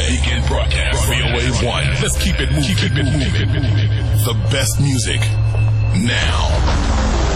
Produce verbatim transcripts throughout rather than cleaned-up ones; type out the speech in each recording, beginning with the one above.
way. Begin broadcast. V O A one. Let's keep it moving. Keep it moving. The best music now.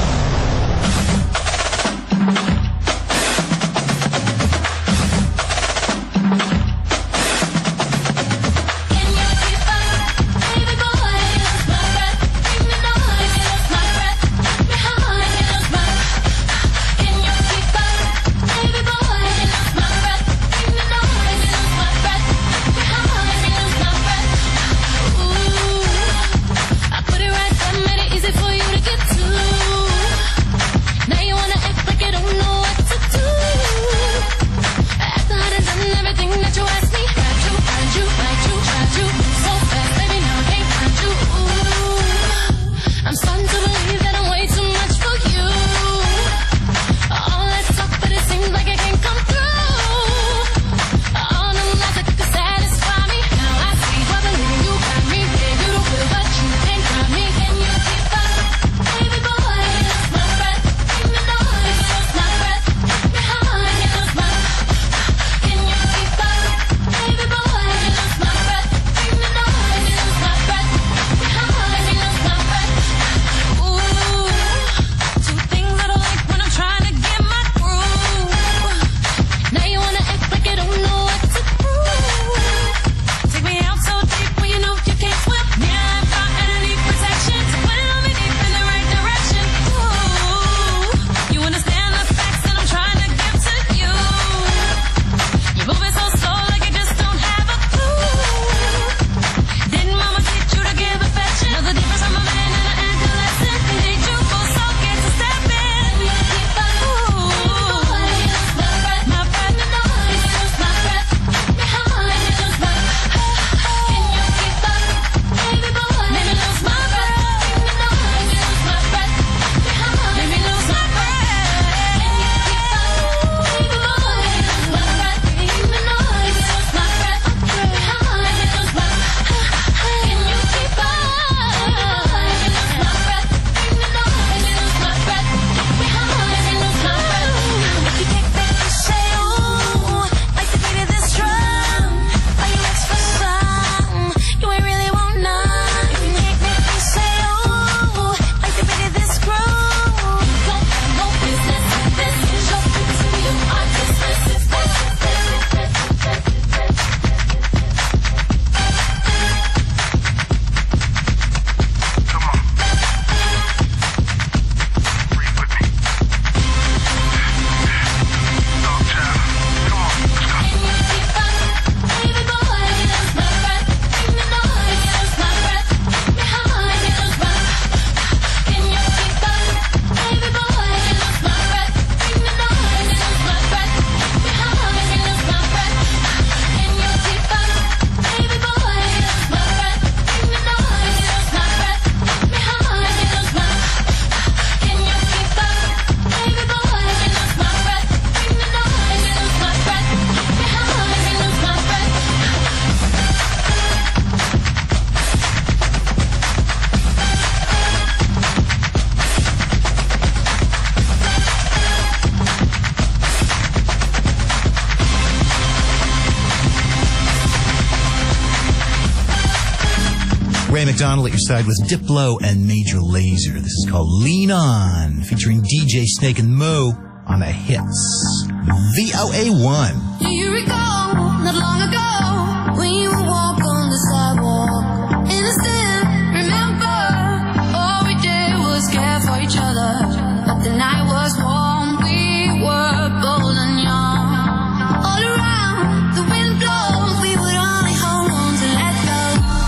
Ray McDonald at your side with Diplo and Major Lazer. This is called Lean On, featuring D J Snake and Mo on the hits. V O A one. Do you recall, not long ago, when you would walk on the sidewalk? Innocent, remember, all we did was care for each other. But the night was warm, we were bold and young. All around, the wind blows, we would only hold on to let go.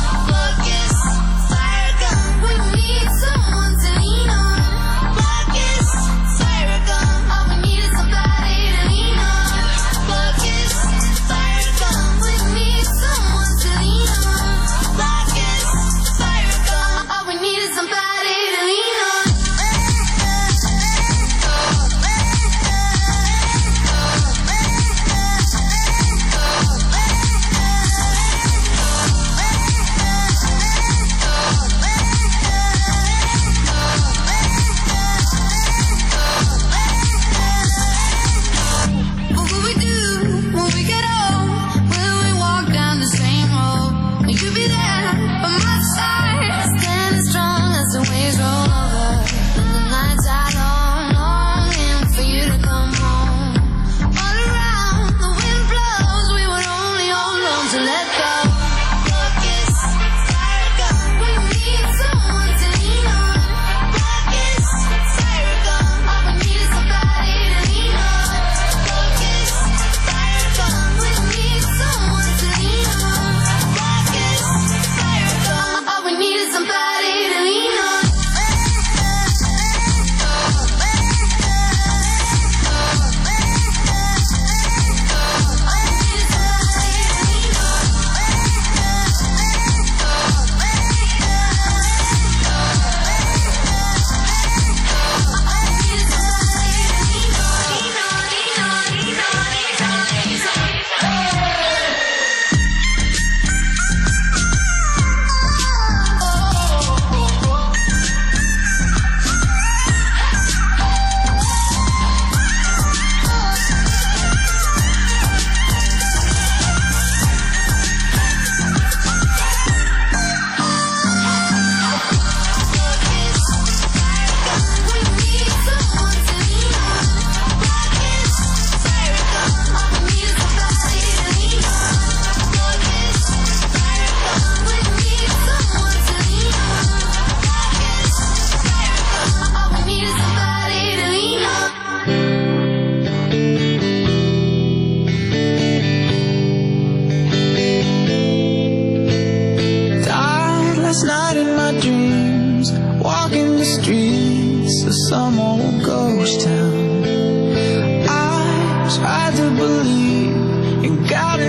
Focus, fire gun, we need someone to lean on. Focus, fire gun, all we need is somebody to lean on. Focus,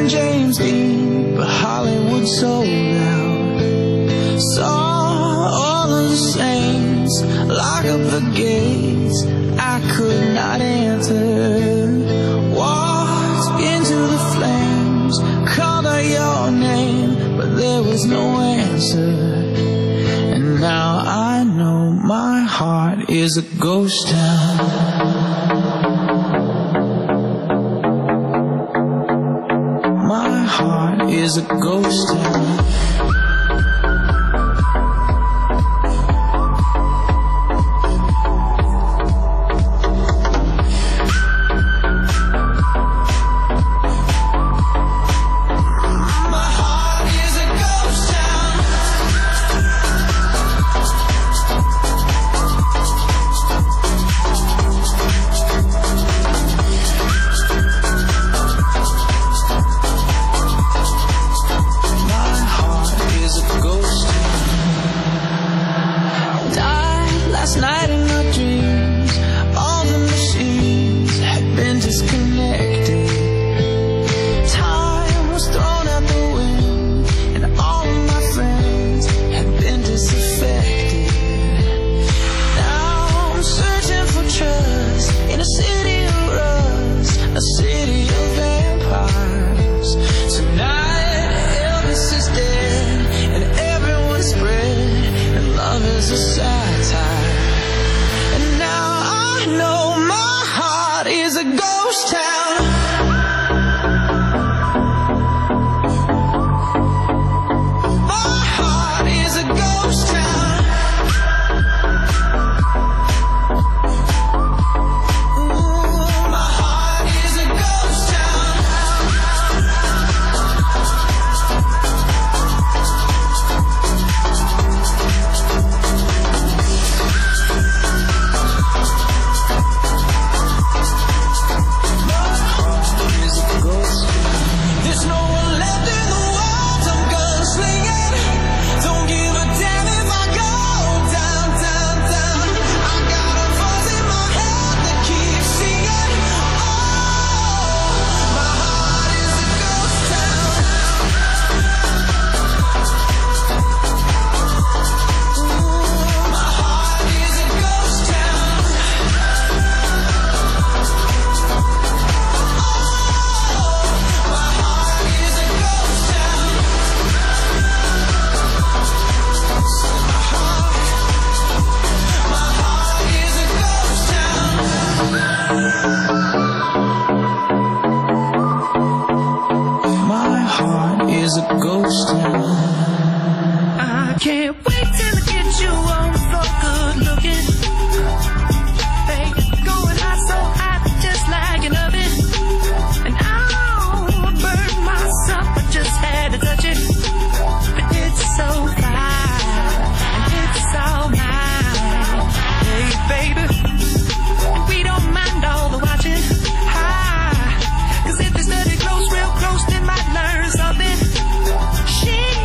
and James Dean, but Hollywood sold out. Saw all of the saints lock up the gates I could not enter. Walked into the flames, called out your name, but there was no answer. And now I know my heart is a ghost town. My heart is a ghost town. She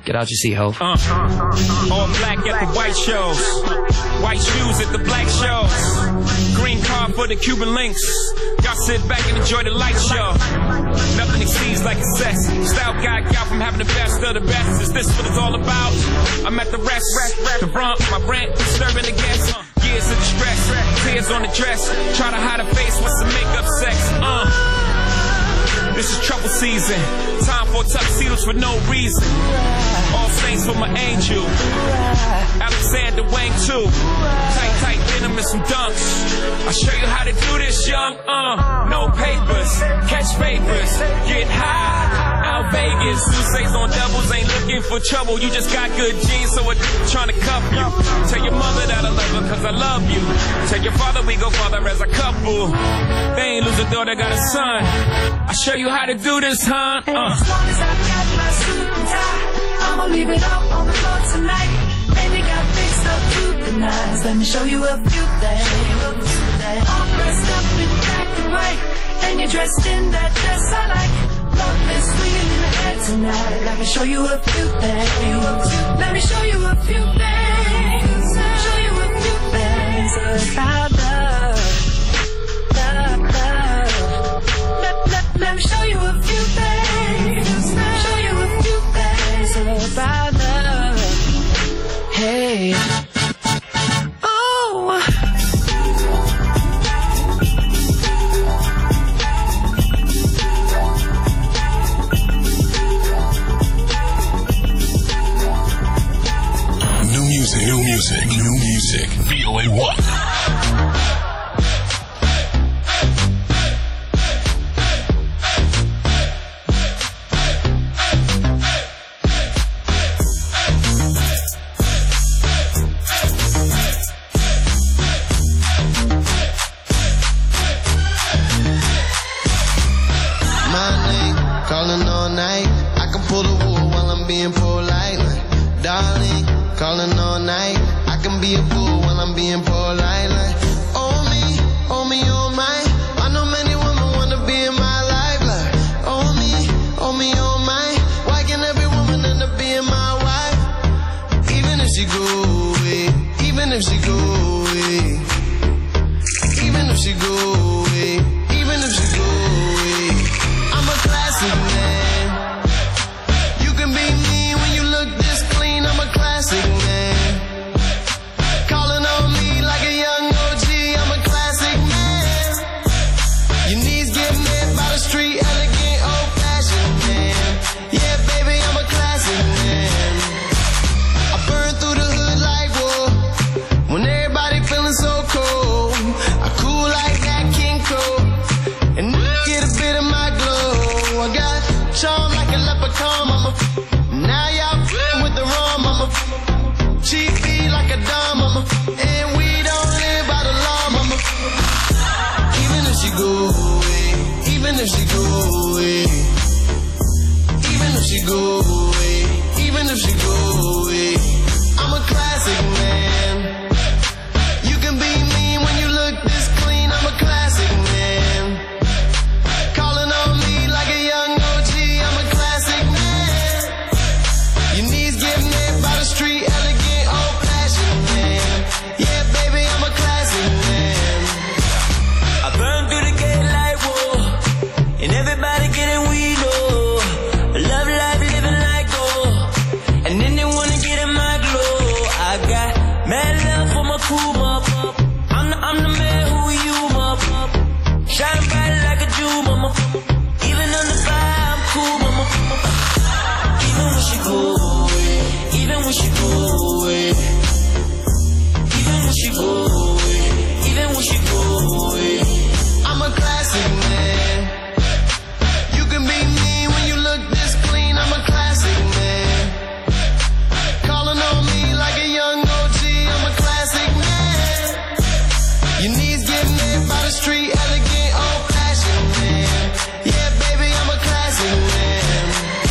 Get out your seat, ho. Uh, all black at the white shows. White shoes at the black shows. Green car for the Cuban links. Y'all sit back and enjoy the light show. Nothing exceeds like excess. Style guy got from having the best of the best. Is this what it's all about? I'm at the rest, rest, rest. The brunt, my brand, disturbing the guests. Years of distress, tears on the dress. Try to hide a face with some makeup sex. Uh. This is trouble season. Time for tuxedos for no reason. All saints for my angel. Alexander Wang too. Tight, tight denim and some dunks. I'll show you how to do this, young. Uh, no papers, catch papers, get high. Out Vegas, Sousa's on doubles, ain't looking for trouble. You just got good genes, so it's trying to cuff you. Tell your mother that I love her, cause I love you. Tell your father we go father as a couple. They ain't lose a daughter, got a son. I'll show you how to do this, huh? Uh. As long as I got my suit and tie, I'ma leave it all on the floor tonight. Baby got fixed up to the nines. Let me show you a few things. All dressed up in black and white, and you're dressed in that dress I like. Love is swinging in the air tonight. Let me show you a few things. Let me show you a few things. Show you a few things about love. Love, love. Let, let, let me show you a few things. Show you a few things about love. Hey. Oh. New music, new music, new music. V O A one. Calling all night, I can pull the wool while I'm being polite. Like, darling, calling all night, I can be a fool while I'm being polite. Like, oh me, oh me, oh my, I know many women wanna be in my life. Like, oh me, oh me, oh my, why can every woman end up being my wife? Even if she go away, even if she go away, even if she go away, even if she go away, I'm a classic man. You can be mean when you look this clean. I'm a classic man. Calling on me like a young O G. I'm a classic man. Your knees get met by the street, elegant, old-fashioned man. Yeah, baby, I'm a classic man. I burn through the hood like wool. When everybody feeling so cold, I cool like that King Cole. And get a bit of my glow. I got charm like a leprechaun, mama. Now y'all f***ing with the rum, mama. Cheap beat like a dime, mama. And we don't live by the law, mama. Even if she go away, even if she go away, even if she go away, even if she go away, I'm a classic man. You can be mean when you look this clean. I'm a classic man. Calling on me like a young O G. I'm a classic man. Your knees get met by the street, elegant, old-fashioned man. Yeah, baby, I'm a classic man. I burn through the gate like whoa, and everybody getting weed, oh. I love life, living like gold, and then they wanna get in my glow. I got mad love for my crew, mop. I'm the, I'm the man who you, mop. Shine bright like a Jew, mama. Even on the fire, I'm cool, mama. Even when she go away, even when she go away, even when she go away, even when she go away, I'm a classic man. You can be mean when you look this clean. I'm a classic man. Calling on me like a young O G. I'm a classic man. Your knees get met by the street, elegant, old-fashioned man. Yeah, baby, I'm a classic man.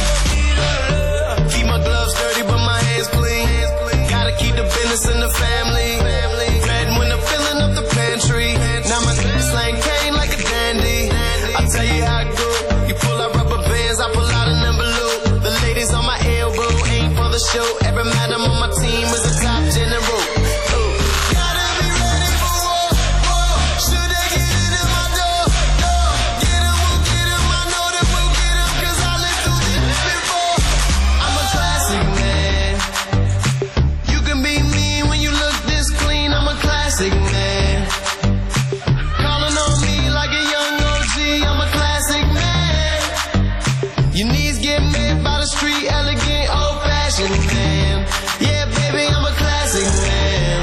Keep my gloves dirty, but my hands clean. Gotta keep the business in the family. Red when I'm filling up the pantry. Now my slang cane like a dandy. I tell you how it go. You pull out rubber bands, I pull out an envelope. The ladies on my elbow ain't for the show. Every madam on my team is a top general. Ooh. Gotta be ready for war, war. Should they get it in my door, door? Get 'em, we'll get 'em. I know that we'll get 'em, 'cause I lived through this before. I'm a classic man. You can be mean when you look this clean. I'm a classic man. Calling on me like a young O G. I'm a classic man. Your knees get made by the street, elegant, old-fashioned man. Yeah, baby, I'm a classic man.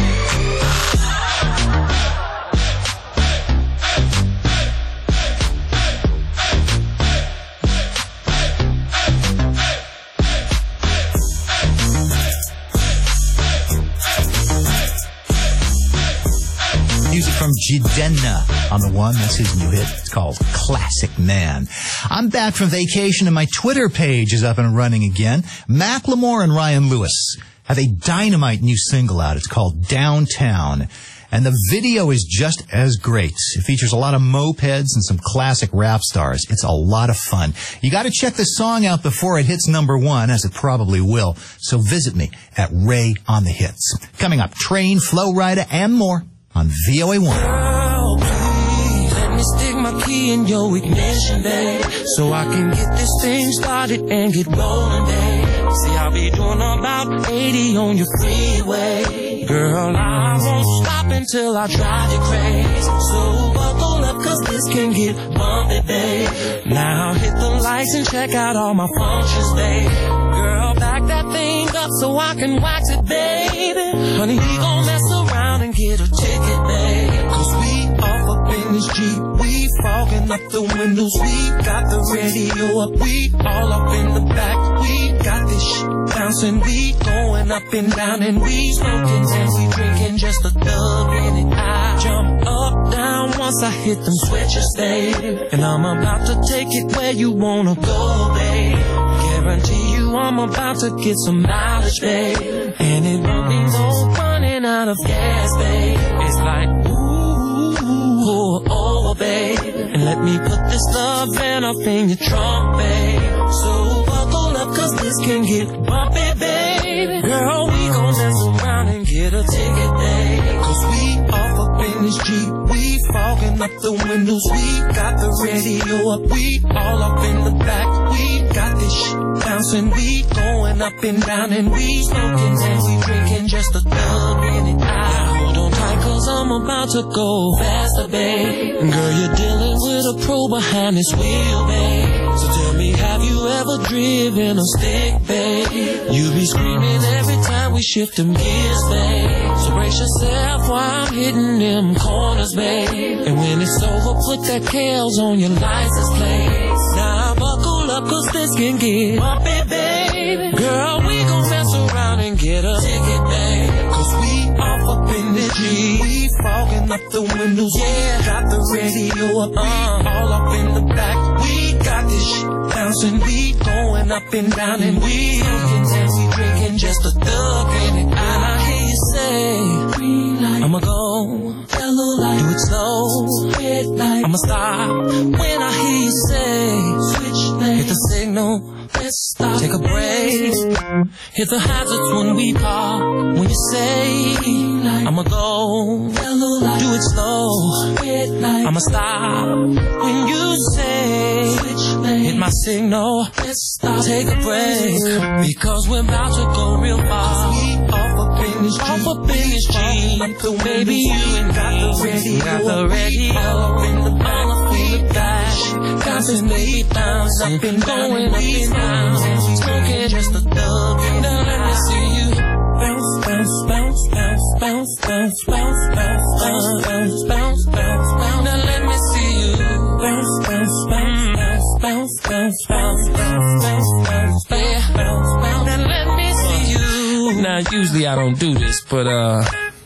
Music from Jidenna on the one. That's his new hit. It's called Classic Man. I'm back from vacation and my Twitter page is up and running again. Macklemore and Ryan Lewis have a dynamite new single out. It's called Downtown. And the video is just as great. It features a lot of mopeds and some classic rap stars. It's a lot of fun. You got to check the song out before it hits number one, as it probably will. So visit me at Ray on the Hits. Coming up, Train, Flow Rider, and more on V O A one. Girl, please let me stick my key in your ignition, babe, so I can get this thing started and get rolling, babe. See, I'll be doing about eighty on your freeway. Girl, I won't stop until I drive you crazy. So buckle up, 'cause this can get bumpy, babe. Now hit the lights and check out all my functions, babe. Girl, back that thing up so I can wax it, baby. Honey, we gon' mess around and get a ticket, babe. 'Cause we off up in this Jeep. We fogging up the windows. We got the radio up. We all up in the back. We got this shit bouncing. We going up and down and we smoking and we drinking just a thug in it. I jump up, down once I hit them switches, babe. And I'm about to take it where you wanna go, babe. Guarantee you I'm about to get some mileage, babe. And it won't be no running out of gas, babe. It's like, ooh, pull over, babe. And let me put this love van up in your trunk, babe. So buckle up, 'cause this can get bumpy, baby. Girl, we gon' dance around and get a ticket, babe. 'Cause we off up in this Jeep. We fogging up the windows. We got the radio up. We all up in the back. We got this shit bouncing. We going up and down and we smoking and we drinking just a thug in it. I hold on tight, 'cause I'm about to go faster, babe. Girl, you're dealing with a pro behind this wheel, babe. So tell me, have you ever driven a stick, babe? You be screaming every time we shift them gears, babe. So brace yourself while I'm hitting them corners, babe. And when it's over, put that K L's on your license plate. Now buckle up, 'cause this can get bumpy, baby. Girl, we gon' mess around and get a ticket, babe. 'Cause we off up in the G. We fogging up the windows. Yeah, got the radio up. Uh, all up in the back. We got this shit bouncing. We going up and down and we drinking and we drinking just a thug in it. And I hear you say, green light, I'ma go, yellow light, do it slow, red light, I'ma stop. When I hear you say, switch lanes, hit the signal, let's stop, take a break, hit the hazards when we park. When you say, green light, I'ma go, yellow light, do it slow, red light, I'ma stop. When you say, switch lanes, hit my signal, let's stop, take a break, because we're about to go real far. We off up in this Jeep, off up in this Jeep. So baby, you ain't got the radio, got the radio up in the back, up in the back. Bouncing, baby, bounce up and going up and down, and we smoking just a thug. Now let me see you bounce, bounce, bounce, bounce, bounce, bounce, bounce, bounce, bounce, bounce, bounce, bounce. Now let me see you bounce, bounce, bounce, bounce, bounce, bounce, bounce, bounce, bounce, bounce, bounce, bounce. Now let me see you. Now usually I don't do this, but uh.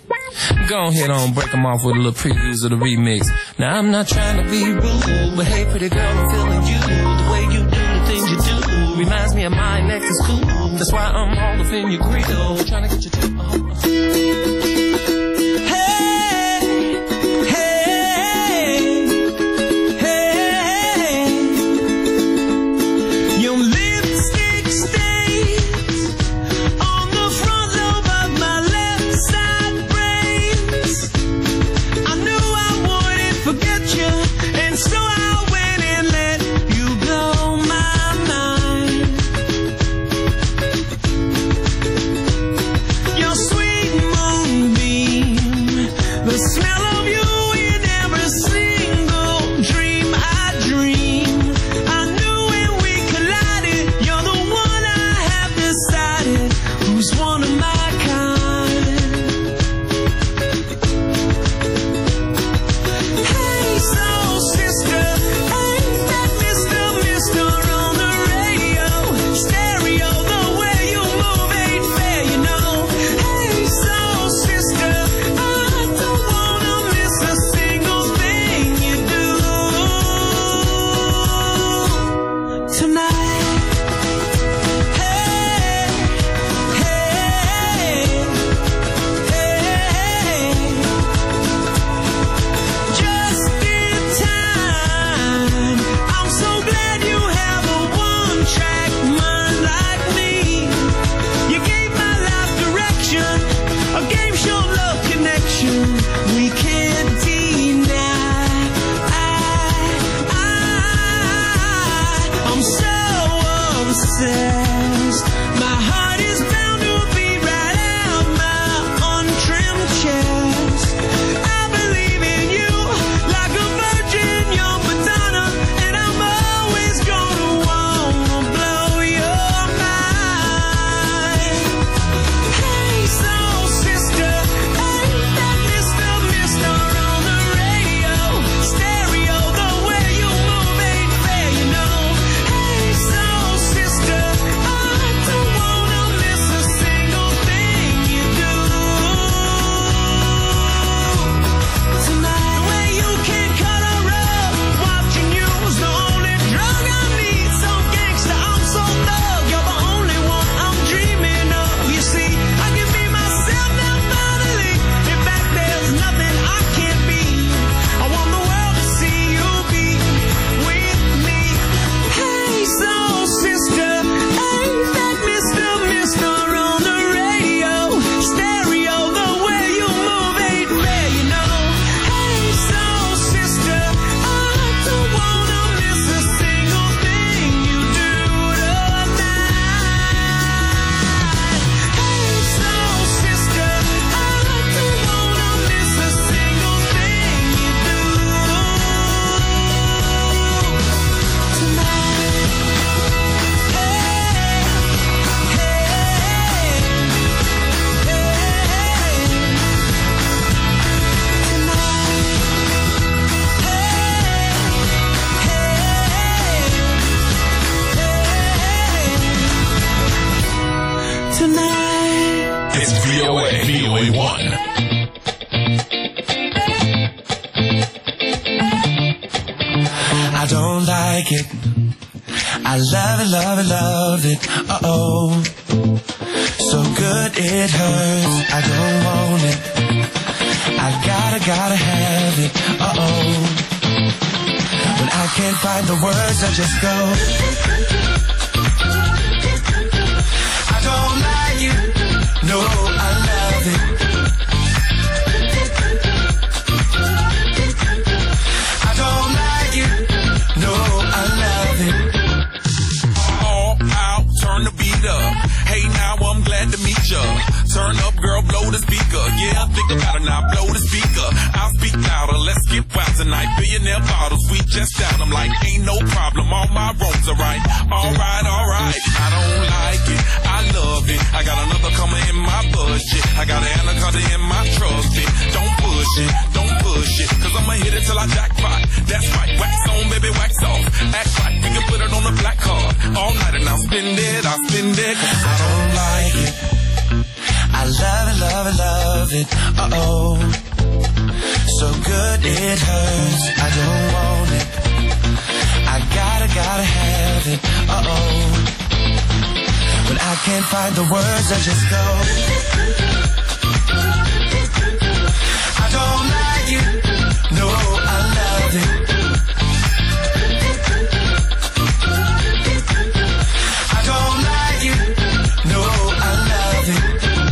go ahead on, break them off with a little previews of the remix. Now I'm not trying to be rude, but hey pretty girl, I'm feeling you. The way you do the things you do reminds me of my neck is cool. That's why I'm all up in your grill, trying to get you to uh, I love it, love it, love it, uh-oh. So good it hurts, I don't want it. I gotta, gotta have it, uh-oh. When I can't find the words, I just go. I don't like it, no, I love it. I don't like it, no, I love it. All out, turn the beat up. Hey, now I'm glad to meet ya. Turn up, girl, blow the speaker. Yeah, think about it now, blow the speaker. I'll speak louder, let's get wild tonight. Billionaire bottles, we just down. I'm like, ain't no problem, all my roads are right. Alright, alright, I don't like it, I love it. I got another coming in my budget. I got an anaconda in my trusty. Don't push it, don't push it, cause I'ma hit it till I jackpot. That's right, wax on, baby, wax off. Act like we can put it on the black card. All night and I'll spend it, I'll spend it, cause I don't like it. I love it, love it, love it, uh-oh. So good it hurts, I don't want it. I gotta, gotta have it, uh-oh. When I can't find the words, I just go. I don't like it, no, I love it. I don't like it, no, I love it.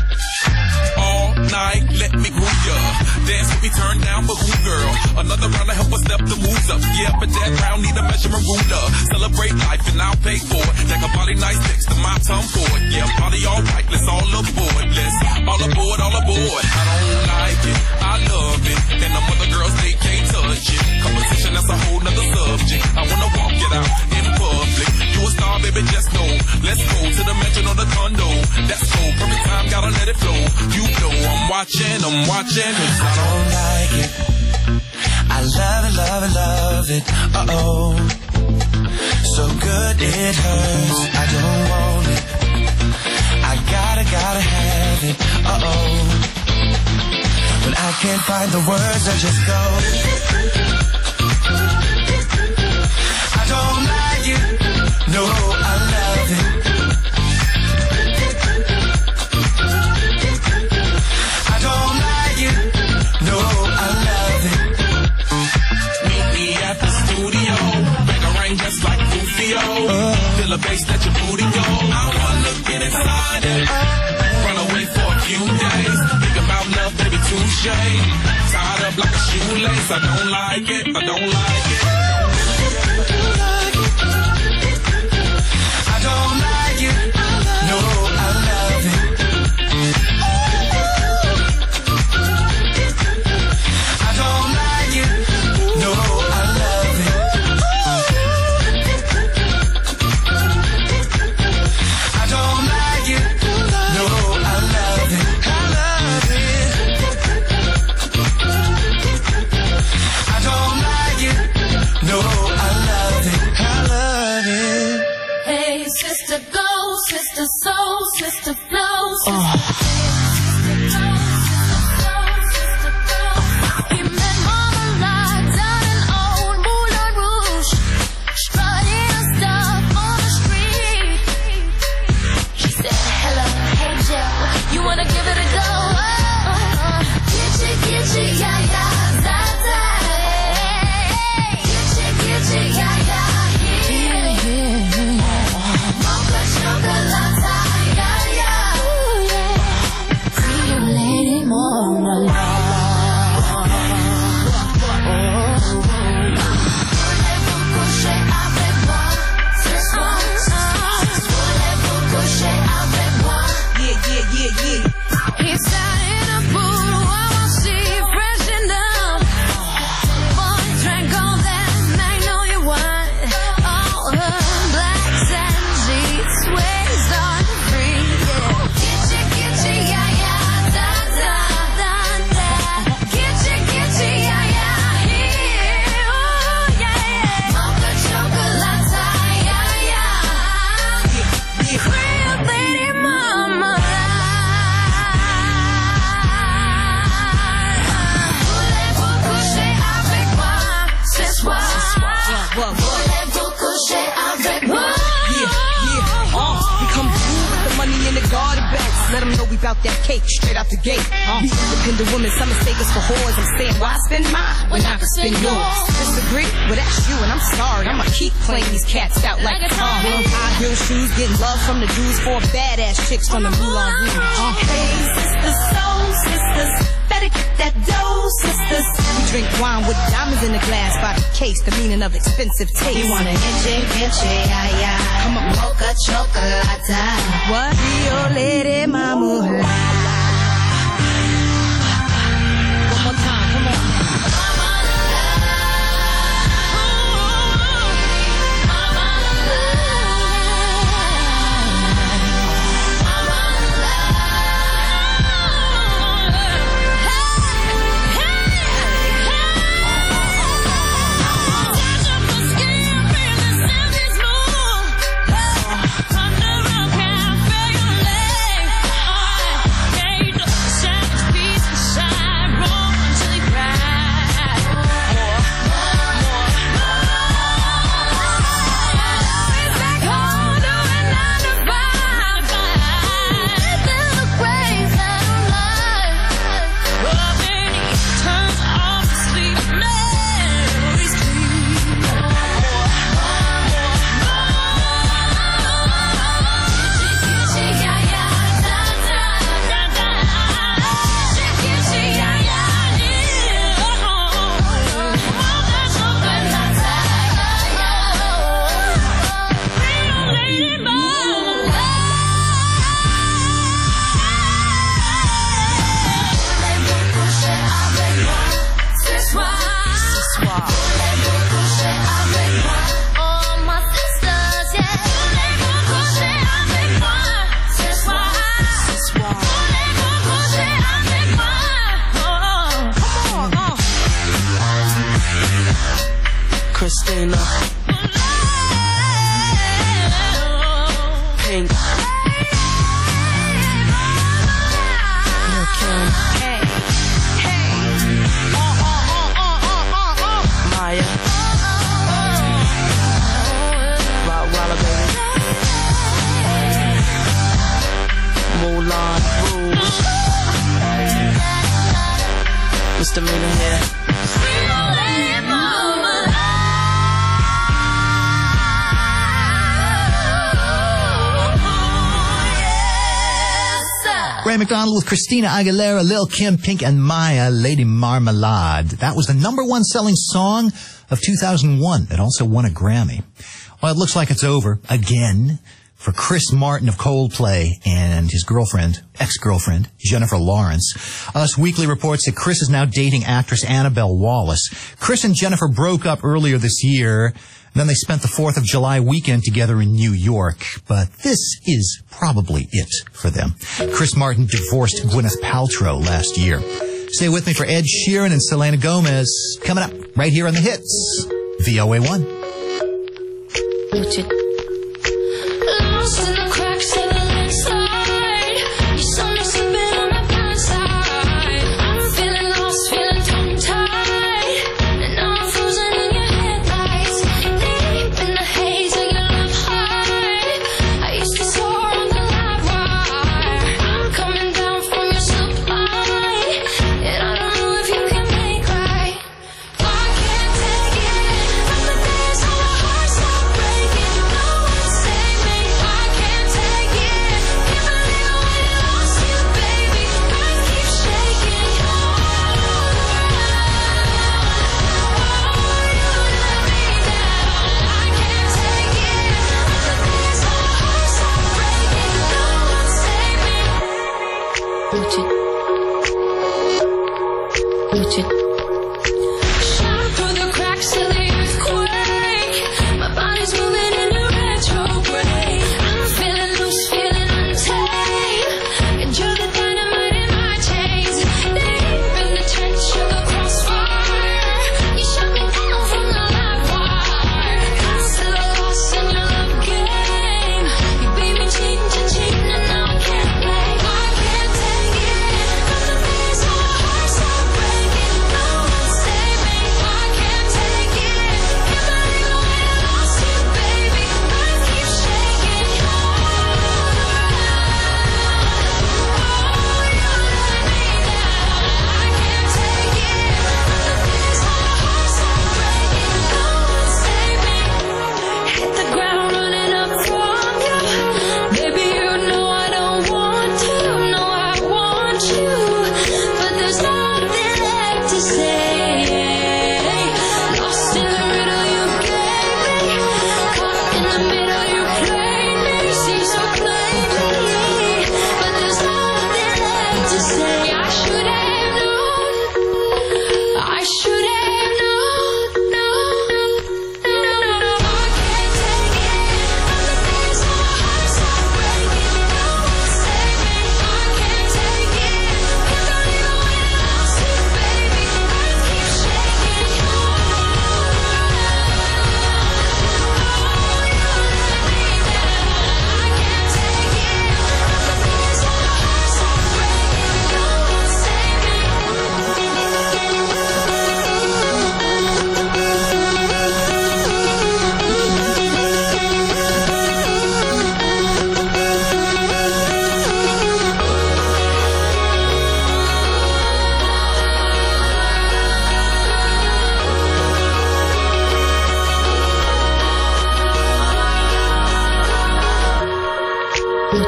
Let me groove ya. Dance with me, turn down for who, girl? Another round to help us step the moves up. Yeah, but that round need a measurement ruler. Celebrate life and I'll pay for it. Like a body nice next to my tongue for it. Yeah, body alright, let's all aboard. Let's all aboard, all aboard. I don't like it, I love it. And the other girls, they can't touch it. Competition, that's a whole nother subject. I wanna walk it out in public. You a star, baby, just know. Let's go to the mansion or the condo. That's so perfect time, gotta let it flow. You know I'm watching, I'm watching. Cause I don't like it. I love it, love it, love it, uh-oh. So good it hurts, I don't want it. I gotta, gotta have it, uh-oh. When I can't find the words, I just go. I don't like it, no, I love it. I don't like it, no, I love it. Meet me at the studio, make a rain just like Rufio. uh, Feel a bass, let your booty go. I wanna get inside it, run away for a few days. Think about love, baby, touche. Tied up like a shoelace. I don't like it, I don't like it. I don't like it, no, I love it. I don't like it, no, I love it. I don't like it, no, I love it. I love it. I don't like it, let them know we bout that cake straight out the gate. Uh. We independent women, some mistake us for whores. I'm saying, why spend mine when I can spend yours? Disagree? Well, that's you, and I'm sorry. I'ma keep playing these cats out like a song. High heel shoes, getting love from the dudes, four badass chicks from the Moulin Rouge. Uh. Hey, sisters, soul sisters, better get that dough, sisters. We drink wine with diamonds in the glass by the case, the meaning of expensive taste. You wanna itchy, itchy, ay, ay. Come on, mocha chocolate. What? Rio Lady Mama. One more time, come on. Christina, Pink, Hey, hey, uh, uh, uh, uh, uh, uh. Maya, Rottweiler baby, Moulin Rouge, Misdemeanor here. Ray McDonald with Christina Aguilera, Lil Kim, Pink, and Maya, Lady Marmalade. That was the number one selling song of two thousand one. It also won a Grammy. Well, it looks like it's over again for Chris Martin of Coldplay and his girlfriend, ex-girlfriend, Jennifer Lawrence. Us Weekly reports that Chris is now dating actress Annabelle Wallace. Chris and Jennifer broke up earlier this year. Then they spent the fourth of July weekend together in New York. But this is probably it for them. Chris Martin divorced Gwyneth Paltrow last year. Stay with me for Ed Sheeran and Selena Gomez coming up right here on the hits. V O A one. Lost in the cracks of the inside. You saw me slipping on the blind side. I'm feeling lost, feeling tongue-tied. And now I'm frozen in your headlights. Deep in the haze of your love high. I used to soar on the live wire. I'm coming down from your supply. And I don't know if you can make right. I can't take it. From the days when my heart stopped breaking. No.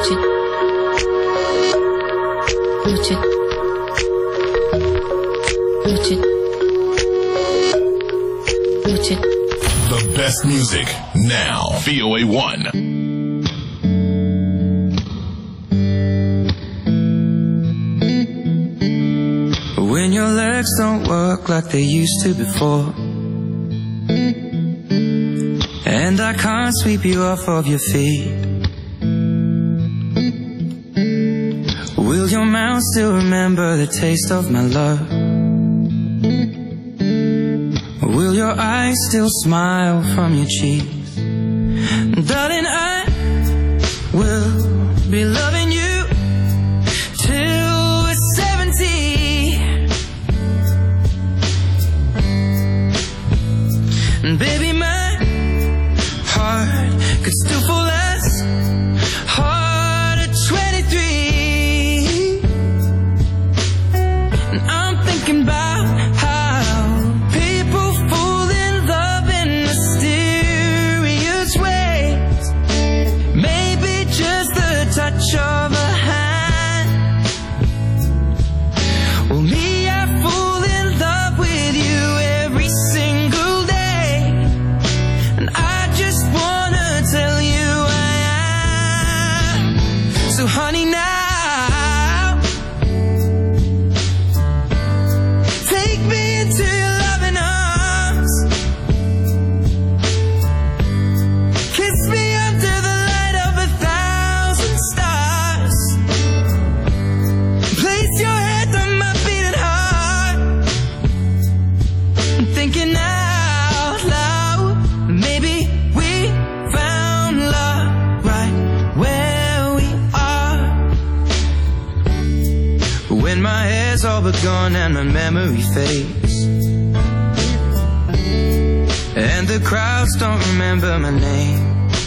The best music now. V O A one. When your legs don't work like they used to before, and I can't sweep you off of your feet, will your mouth still remember the taste of my love? Will your eyes still smile from your cheeks? Darling, I will be loving you till we're seventy. And baby, my heart could still fall as hard at twenty-three. And I'm thinking about how people fall in love in mysterious ways. Maybe just the touch of a hand. Well, me, I fall in love with you every single day, and I just wanna tell you I am. So honey, now take me into your loving arms, kiss me under the light of a thousand stars, place your head on my beating heart. I'm thinking out loud, maybe we found love right where we are. When my hair's all but gone and my memory fades, and the crowds don't remember my name,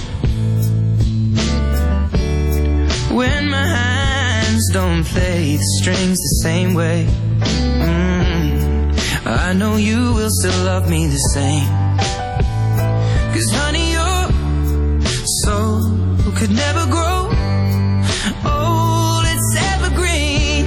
when my hands don't play the strings the same way, mm, I know you will still love me the same. 'Cause honey, your soul could never grow old, it's evergreen.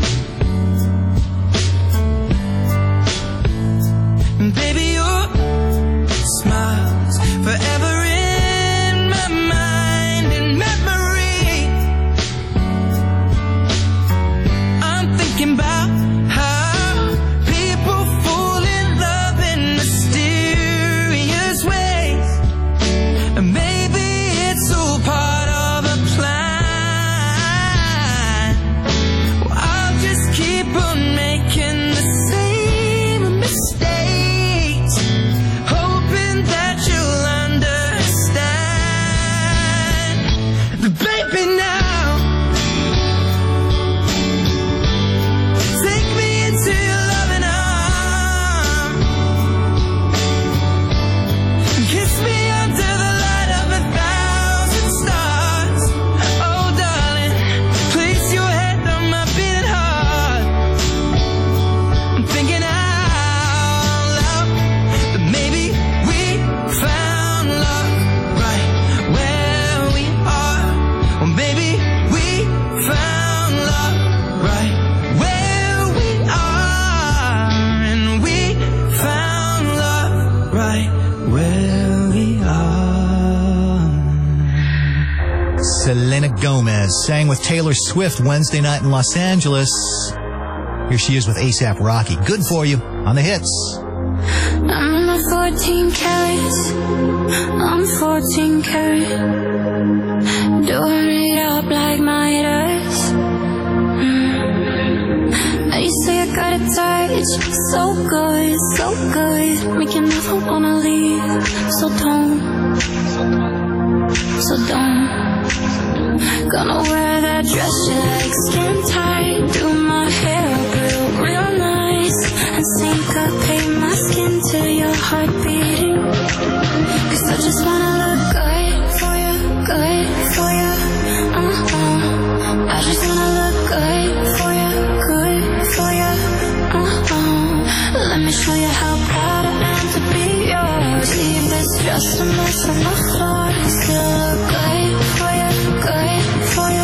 And baby, your smile's forever in my mind and memory. I'm thinking about how people fall in love in mysterious ways, and maybe it's all part of a plan. Well, I'll just keep on making the same mistakes, hoping that you'll understand. But baby, now take me into your loving arms, kiss me under the light of a thousand stars. Oh darling, place your head on my beating heart. I'm thinking out loud that maybe we found love right where we are. Well, maybe we found love right where we are, and we found love right where we are. Selena Gomez sang with Taylor Swift Wednesday night in Los Angeles. Here she is with ASAP Rocky. Good for you on the hits. I'm a fourteen carats, I'm fourteen carat. Doing it up like Midas. Mm. Now you say I got a touch, so good, so good, make you never wanna leave. So don't, so don't. Gonna wear that dress you like, skin tight, do my hair up real, real nice, and syncopate my skin to your heart beating. 'Cause I just wanna look good for you, good for you. Uh-huh. I just wanna look good for you, good for you. Uh-huh. Let me show you how proud I am to be yours. Leave this dress a mess on the floor. Still look good for you, good for you.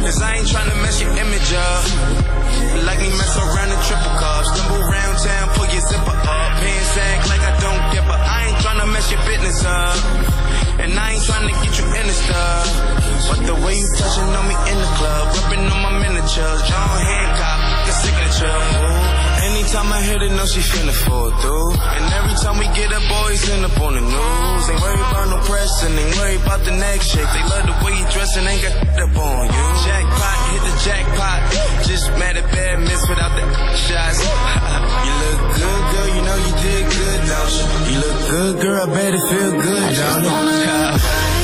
Cause I ain't tryna mess your image up. Like me mess around in triple cups. Stumble around town, pull your zipper up. Pants sag like I don't give a. I ain't tryna mess your business up. And I ain't tryna get you in the stuff. But the way you touching on me in the club, ripping on my miniatures, John Hancock, the signature. Ooh. Anytime I hit it, know she finna fall through. And every time we get up, boys end up on the news. Ain't worry about no pressing, ain't worry about the next shake. They love the way you dressing, ain't got up on you. Jackpot, hit the jackpot. Just mad at bad miss without the shots. You look good, girl, you know you did good, don't you? You look good, girl, I bet it feel good, don't you?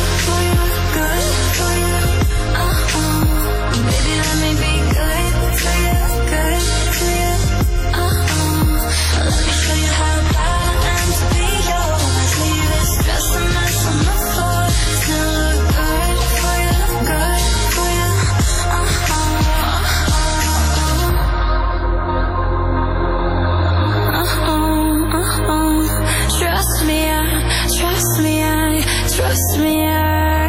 Trust me, I,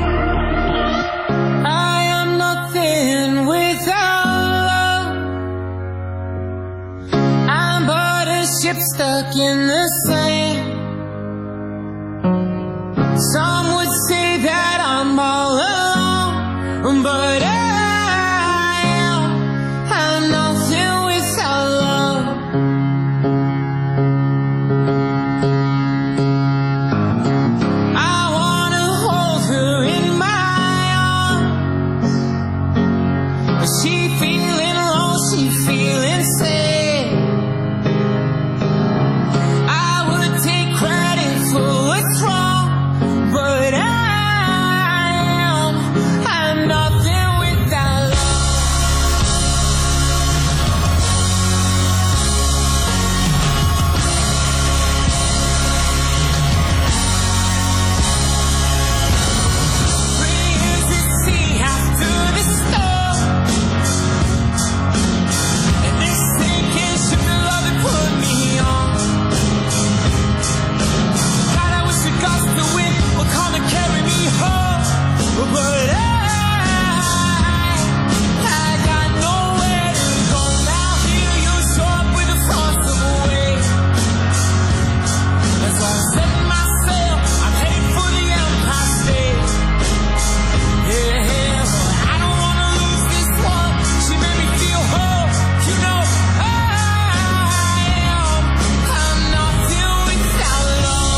I am nothing without love. I'm but a ship stuck in the sand. Some would say that I'm all alone, but I am, I'm nothing without love. She feeling low, she feeling sad. I would take credit for what's wrong, but I am, I'm nothing without love. Three years at sea after the storm. Carry me home, but I, I got nowhere to go now. Here you show up with a frost away. As I set myself, I'm heading for the Empire State. Yeah, yeah, but I don't wanna lose this one. She made me feel whole. You know I am, I'm nothing without love.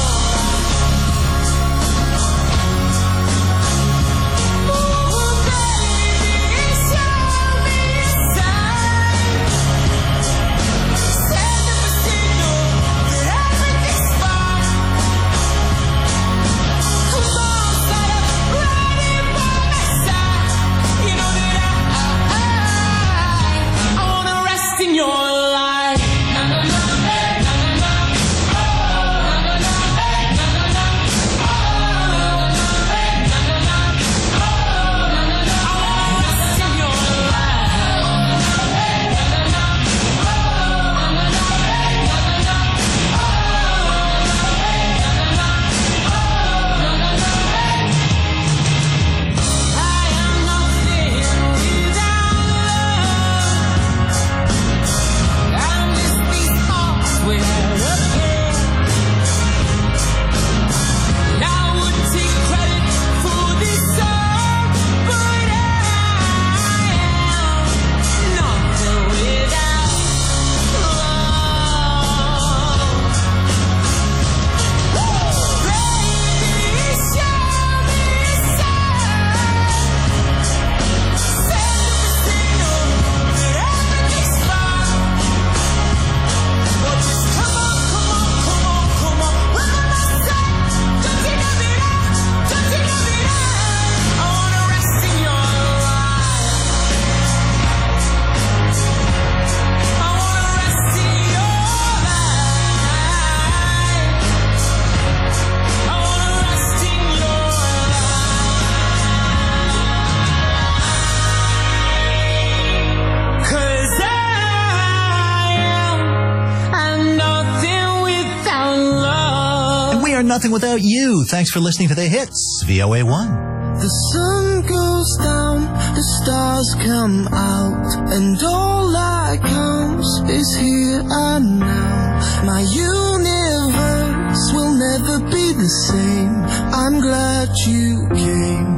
Nothing without you. Thanks for listening to The Hits, V O A one. The sun goes down, the stars come out, and all that counts is here and now. My universe will never be the same. I'm glad you came.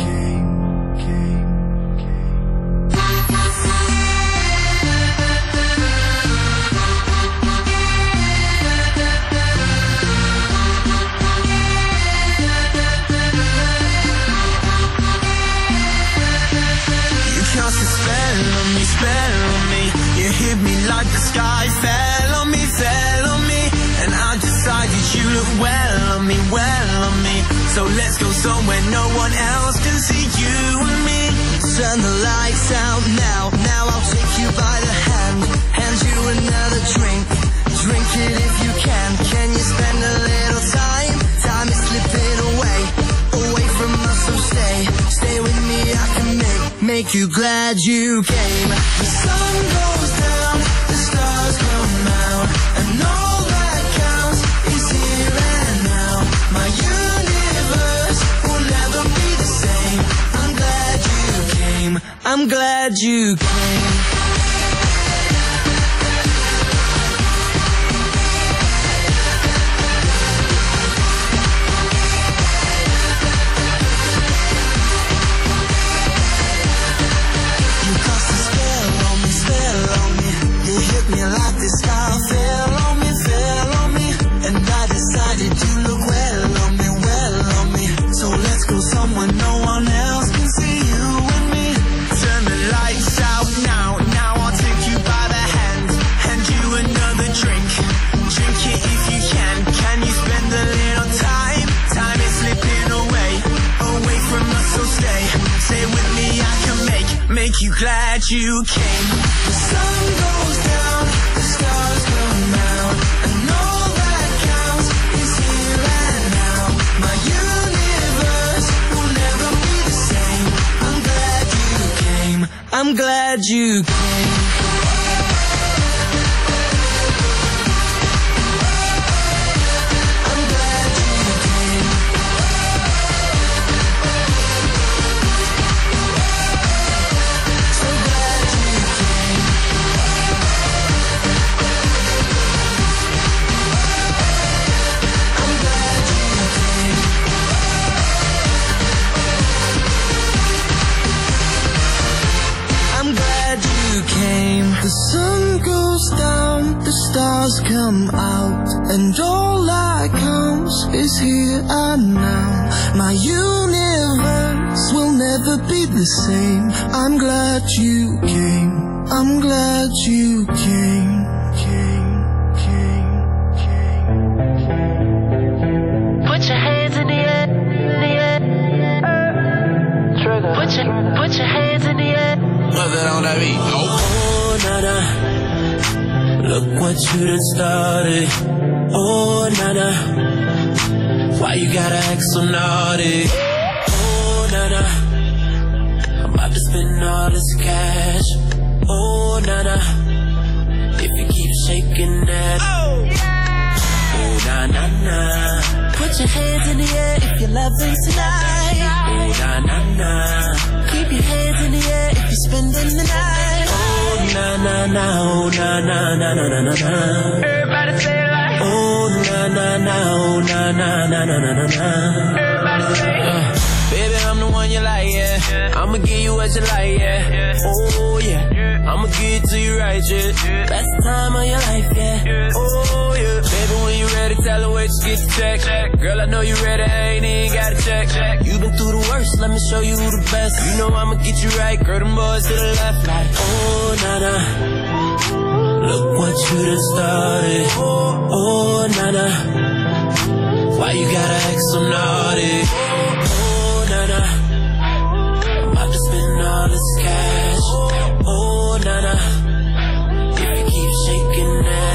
Spell on me, you hit me like the sky fell on me, fell on me, and I decided you look well on me, well on me. So let's go somewhere no one else can see you and me. Turn the lights out now, now I'll take you by the hand, hand you another drink, drink it if you can. Can you spend a little time? Time is slipping away, away from us, so stay, stay with me. I can make, make you glad you came. The sun goes down, the stars come out, and all that counts is here and now. My universe will never be the same. I'm glad you came, I'm glad you came. Me like the star fell on me, fell on me, and I decided you look well on me, well on me. So let's go somewhere no one else can see you and me. Turn the lights out now, now I'll take you by the hand, hand you another drink, drink it if you can. Can you spend a little time? Time is slipping away, away from us, so stay, stay with me. I can make, make you glad you came. The sun goes down, the stars come out, and all that counts is here and now. My universe will never be the same. I'm glad you came, I'm glad you came. The sun goes down, the stars come out, and all that counts is here and now. My universe will never be the same. I'm glad you came, I'm glad you came, came, came, came. Put your hands in the air, in the air. Trigger. Put your, put your hands in the air. What's that on that beat? Oh. Nana, look what you done started. Oh, Nana, why you gotta act so naughty? Oh, Nana, I'm about to spend all this cash. Oh, Nana, if you keep shaking that. Oh, na na na. Put your hands in the air if you're loving tonight. Oh, na na na. Keep your hands in the air if you're spending the night. Na na na, oh na na na na na na na. Everybody say it like. Oh na na na, oh na na na na na na na. Everybody say it. Uh, baby, I'm the one you like, yeah. I'ma give you what you like, yeah. Oh yeah, I'ma give it to you right, yeah. Best time of your life, yeah. Oh yeah, baby, when you ready, tell her where to get the check. Girl, I know you ready, I ain't even got to check. You been through the worst, let me show you who the best. You know I'ma get you right, girl, them boys to the left, like. Oh na na, look what you done started. Oh na na, why you gotta act so naughty? Oh na na, I'm about to spend all this cash. Oh na na, if you keep shaking that.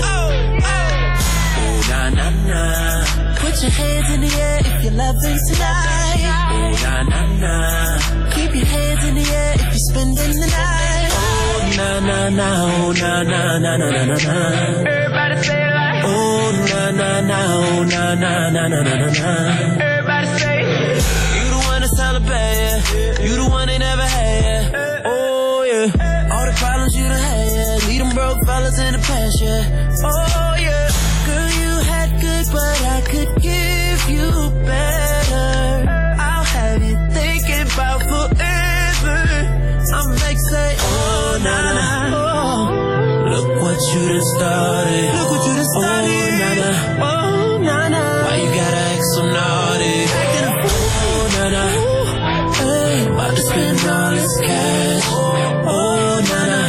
Oh na na na. Put your hands in the air if you're loving tonight. Oh na na na. Keep your hands in the air if you're spending the night. Oh na na na, oh na na na na na na na. Everybody say it like. Oh na na na, oh na na na na na na na. Everybody say it. You the one that sound dollar bag, yeah. You the one they never had, yeah. Oh, yeah. All the problems you done had, yeah. Leave them broke fellas in the past, yeah. Oh, yeah. Girl, you had good, but I could give you better. I'll have you thinking about forever. I'm like, say, oh, nah, nah, oh. Look what you done started. Look what you done started. Oh, nah, nah. Oh, nah, nah. Why you gotta act so naughty? Acting a fool. Oh, nah, nah. Hey, about to spend all this cash. Oh, nah, nah.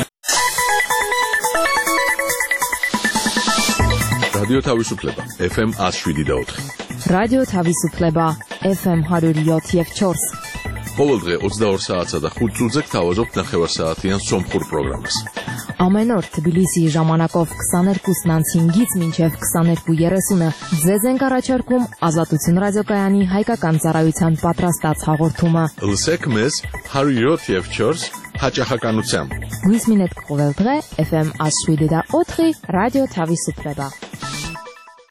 Radio Tavisupleba, F M one oh seven და ოთხი. Radio Tavisupleba, F M one oh seven და četiri. ყოველ დღე ოცდაორ საათსა და ხუთ წუთზე გთავაზობთ ნახევარსაათიან სომხურ პროგრამას. Ամեն օր Թբիլիսիի ժամանակով քսաներկուսն հինգից մինչև քսաներկու երեսունը ձեզ ենք առաջարկում Ազատություն ռադիոկայանի հայկական ծառայության պատրաստած հաղորդումը։ Լսեք մեզ one oh seven եւ four հաճախականությամբ։ Գույս մինետ կողել დღե F M one oh seven და ოთხի Radio Tavisupleba։